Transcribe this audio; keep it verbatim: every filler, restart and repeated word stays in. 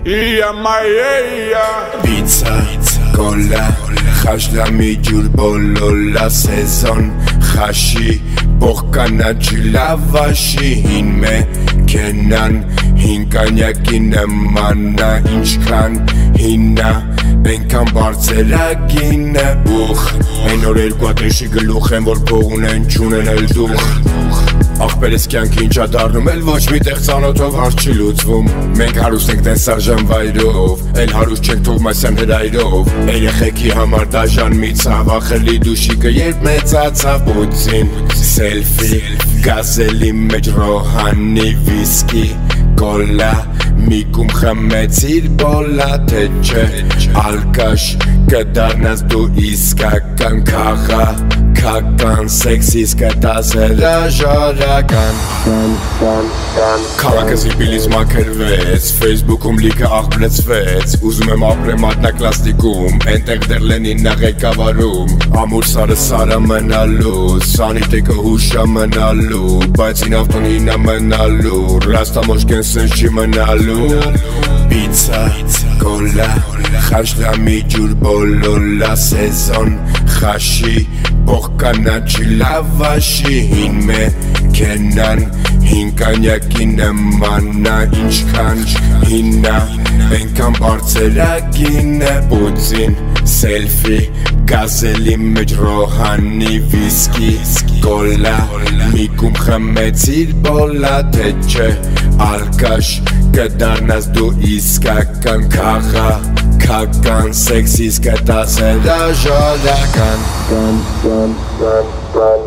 Ia maia Pizza, cola, խաշլամի ջուր բոլոլա սեզոն խաշի Բողկանաջի լավաշի հին մեքենան Հին կանյակի նմանա ինչքան հինա Ենքան բարձերագին է բուխ Են օր երկու ատեշի գլուխ են որ փող ունեն չունեն էլ դուխ Աղբերս կյանքի ինչա դարնում էլ ոչ մի տեղ ծանոթով հարց չի լուծվում Մենք հարուստ ենք տենսարժան վայրով Էլ հարուստ չենք թող մասյան հրայրով Երեխեքի համար դաժան մի ցավ Ախելի դուշիկը երբ մեծացավ Պուտին Սելֆի Գազելի մեջ ռոհանի վիսկի Կոլա Մի կում խմեցիր բոլա թե չէ Ալկաշ կդարնաս դու իսկական քաղաքական Սեքսիս կտաս հրաժարական Քաղաքը զիբիլից մաքրվեց Facebook-ում լիքը աղբլեցվեց Ուզում եմ ապրեմ մատնակլաստիկում Ենտեղ դեր Լենինն ա ղեկավարում Ամուր սարը սարա մնալու Սանիտեկը հուշա մնալու Բայց ինավտոն հինա մնալու Ռաստամոշկեն սենց չի մնալու Pizza, cola, խաշլամի ջուր բոլոլա սեզոն խաշի Բողկանաջի լավաշի հին մեքենան Հին կանյակի նմանա ինչքան հինա Ենքան բարձերագին է Պուտին Սելֆի Գազելի մեջ ռոհանի վիսկի Կոլա Մի կում խմեցիր բոլա թե չէ Ալկաշ կդարնաս դու իսկական քաղաքական Սեքսիս կտաս հրաժարական